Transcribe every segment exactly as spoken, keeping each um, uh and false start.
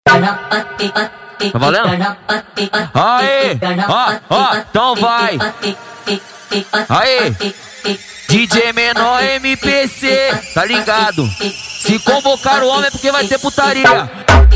Tá valendo? Aê, ó, ó, então vai. Aê, D J Menor M P C, tá ligado? Se convocar o homem é porque vai ter putaria.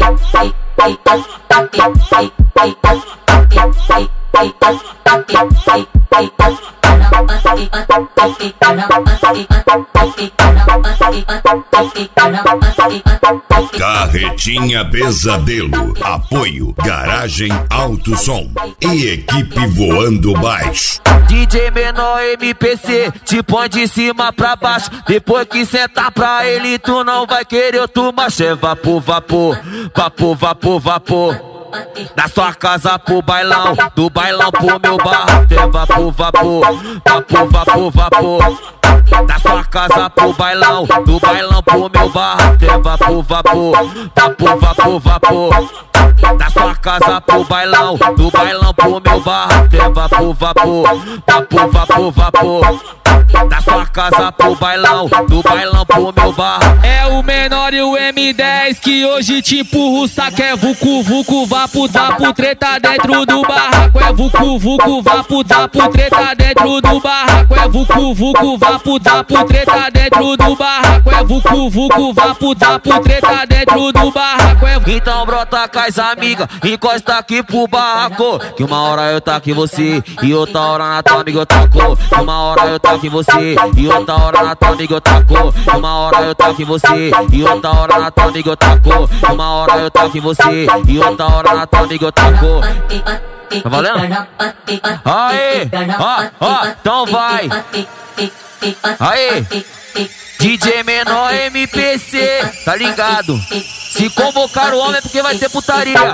Carretinha Pesadelo, apoio Garagem Alto Som e equipe Voando Baixo. D J Menor M P C, te põe de cima pra baixo. Depois que sentar pra ele, tu não vai querer outro macho. É vapor, vapor, vapor, vapor, vapor. Da sua casa pro bailão, do bailão pro meu bar. É vapor, vapor, vapor, vapor, vapor. Da sua casa pro bailão, do bailão pro meu bar. É vapor, vapor, vapor, vapor, vapor. Da sua casa pro bailão, do bailão pro meu bar. É vapor, vapor, vapor, vapor, vapor. Da sua casa pro bailão, do bailão pro meu bar. É o Menor e o M dez que hoje te empurra o saco. É vucu, vucu, vapo, vapo, treta dentro do barraco. É vucu, vucu, vapo, vapo, treta dentro do barraco. É vucu, vucu, vapo, vapo, treta dentro do barraco. É vucu, vucu, vapo, vapo, treta dentro do barraco. É... Então brota com as amigas, encosta aqui pro barraco. Que uma hora eu tá aqui você, e outra hora na tua amiga eu taco. Que uma hora eu tá aqui você, e outra hora na tua amiga eu taco. Que uma hora eu tá aqui você, e outra hora na tua amiga eu taco. Que uma hora eu tá aqui você, e outra hora na tua amiga eu taco. Tá valendo? Aê, ó, ó, então vai. Aê, D J Menor M P C, tá ligado? Se convocar o homem é porque vai ter putaria.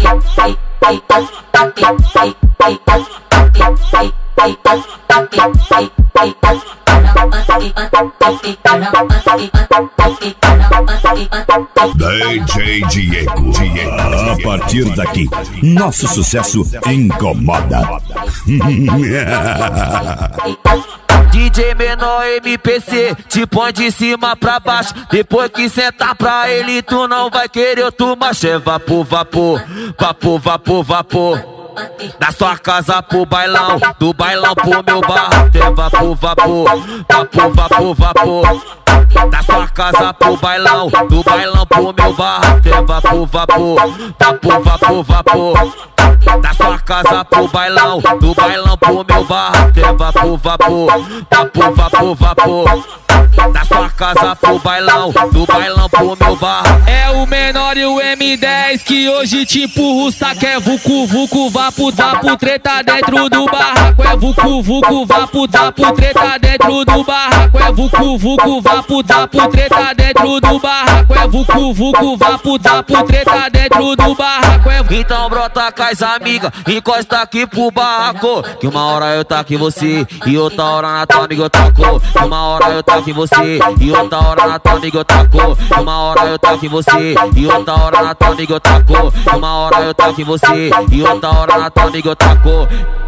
D J Diego, Diego. A partir daqui, nosso sucesso incomoda. D J Menor M P C, te põe de cima pra baixo. Depois que sentar pra ele, tu não vai querer outro macho. É vapor, vapor, vapor, vapor, vapor. Da sua casa pro bailão, do bailão pro meu bar. É vapor, vapor, vapor, vapor, vapor. Da sua casa pro bailão, do bailão pro meu bar. É vapor, vapor, vapor, vapor, vapor. Da sua casa pro bailão, do bailão pro meu bar. É vapor, vapor, vapor, vapor, vapor. Da sua casa pro bailão, do bailão pro meu bar. É o Menor e o M dez que hoje te empurra o saco. É vucu, vucu, vapo, vapo, treta dentro do barraco. É vucu, vucu, vapo, vapo, treta dentro do barraco. É vucu, vucu, vapo, vapo, treta dentro do barraco. É vucu, vucu, vapo, vapo, treta dentro do barraco. É... Então brota com as amigas, encosta aqui pro barraco. Que uma hora eu tá aqui você, e outra hora na tua amiga eu taco. Que uma hora eu tá aqui você, e outra hora na tua amiga eu taco. Que uma hora eu tá aqui você, e outra hora na tua amiga eu taco. Que uma hora eu tá aqui você, e outra hora na tua amiga eu taco.